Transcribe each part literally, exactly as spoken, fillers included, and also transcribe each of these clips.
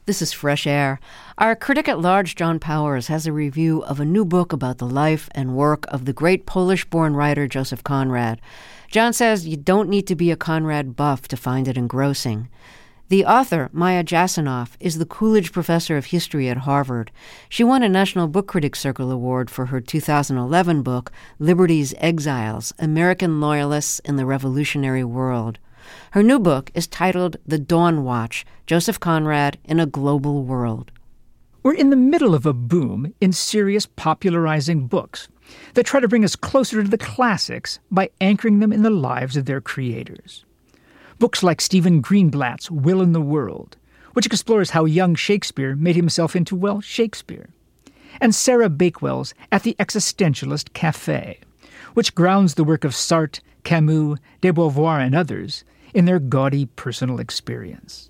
This is Fresh Air. Our critic at large, John Powers, has a review of a new book about the life and work of the great Polish-born writer Joseph Conrad. John says you don't need to be a Conrad buff to find it engrossing. The author, Maya Jasanoff, is the Coolidge Professor of History at Harvard. She won a National Book Critics Circle Award for her two thousand eleven book, Liberty's Exiles, American Loyalists in the Revolutionary World. Her new book is titled The Dawn Watch, Joseph Conrad in a Global World. We're in the middle of a boom in serious popularizing books that try to bring us closer to the classics by anchoring them in the lives of their creators. Books like Stephen Greenblatt's Will in the World, which explores how young Shakespeare made himself into, well, Shakespeare. And Sarah Bakewell's At the Existentialist Café, which grounds the work of Sartre, Camus, de Beauvoir, and others in their gaudy personal experience.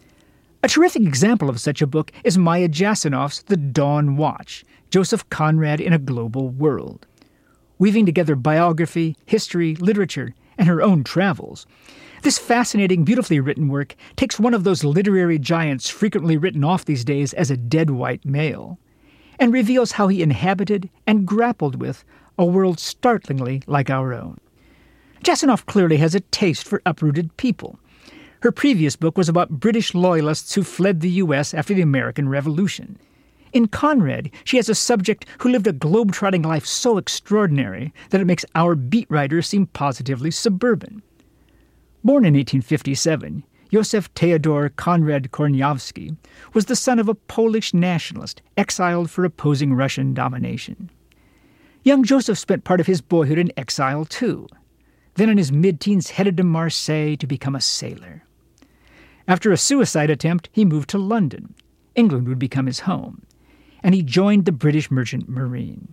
A terrific example of such a book is Maya Jasanoff's The Dawn Watch, Joseph Conrad in a Global World. Weaving together biography, history, literature, and her own travels, this fascinating, beautifully written work takes one of those literary giants frequently written off these days as a dead white male, and reveals how he inhabited and grappled with a world startlingly like our own. Jasanoff clearly has a taste for uprooted people. Her previous book was about British loyalists who fled the U S after the American Revolution. In Conrad, she has a subject who lived a globe-trotting life so extraordinary that it makes our beat writers seem positively suburban. Born in eighteen fifty-seven, Józef Teodor Konrad Korniawski was the son of a Polish nationalist exiled for opposing Russian domination. Young Joseph spent part of his boyhood in exile, too. Then in his mid-teens headed to Marseille to become a sailor. After a suicide attempt, he moved to London. England would become his home, and he joined the British Merchant Marine.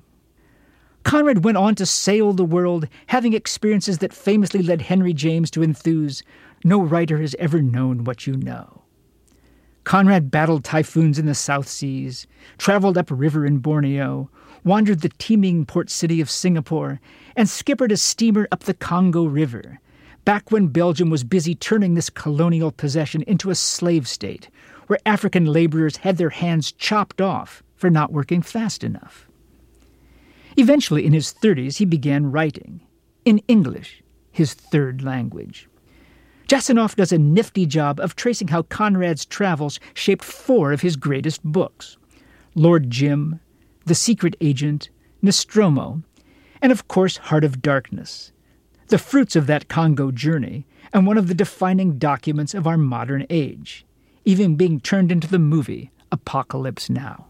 Conrad went on to sail the world, having experiences that famously led Henry James to enthuse, "No writer has ever known what you know." Conrad battled typhoons in the South Seas, traveled upriver in Borneo, wandered the teeming port city of Singapore, and skippered a steamer up the Congo River, back when Belgium was busy turning this colonial possession into a slave state, where African laborers had their hands chopped off for not working fast enough. Eventually, in his thirties, he began writing, in English, his third language. Jasanoff does a nifty job of tracing how Conrad's travels shaped four of his greatest books: Lord Jim, The Secret Agent, Nostromo, and of course Heart of Darkness, the fruits of that Congo journey and one of the defining documents of our modern age, even being turned into the movie Apocalypse Now.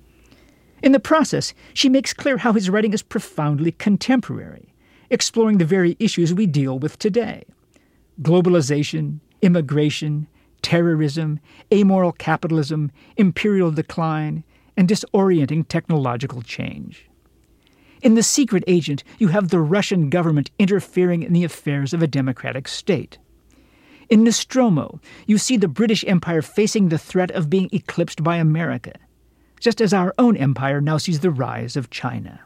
In the process, she makes clear how his writing is profoundly contemporary, exploring the very issues we deal with today: globalization, immigration, terrorism, amoral capitalism, imperial decline, and disorienting technological change. In The Secret Agent, you have the Russian government interfering in the affairs of a democratic state. In Nostromo, you see the British Empire facing the threat of being eclipsed by America, just as our own empire now sees the rise of China.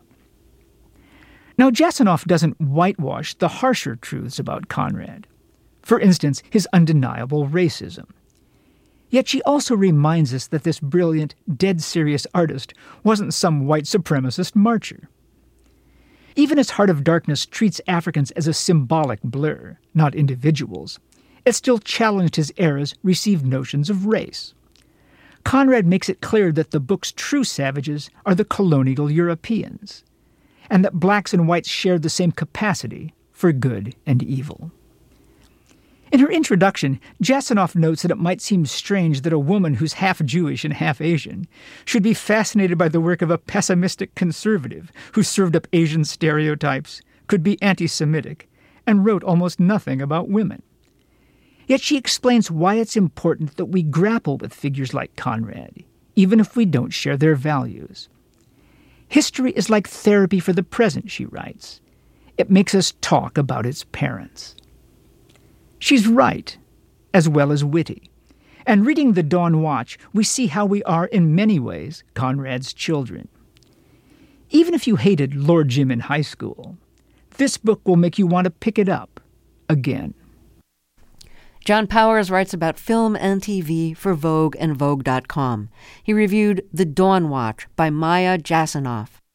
Now, Jasanoff doesn't whitewash the harsher truths about Conrad. For instance, his undeniable racism. Yet she also reminds us that this brilliant, dead-serious artist wasn't some white supremacist marcher. Even as Heart of Darkness treats Africans as a symbolic blur, not individuals, it still challenged his era's received notions of race. Conrad makes it clear that the book's true savages are the colonial Europeans, and that blacks and whites share the same capacity for good and evil. In her introduction, Jasanoff notes that it might seem strange that a woman who's half Jewish and half Asian should be fascinated by the work of a pessimistic conservative who served up Asian stereotypes, could be anti-Semitic, and wrote almost nothing about women. Yet she explains why it's important that we grapple with figures like Conrad, even if we don't share their values. History is like therapy for the present, she writes. It makes us talk about its parents. She's right, as well as witty. And reading The Dawn Watch, we see how we are, in many ways, Conrad's children. Even if you hated Lord Jim in high school, this book will make you want to pick it up again. John Powers writes about film and T V for Vogue and Vogue dot com. He reviewed The Dawn Watch by Maya Jasanoff.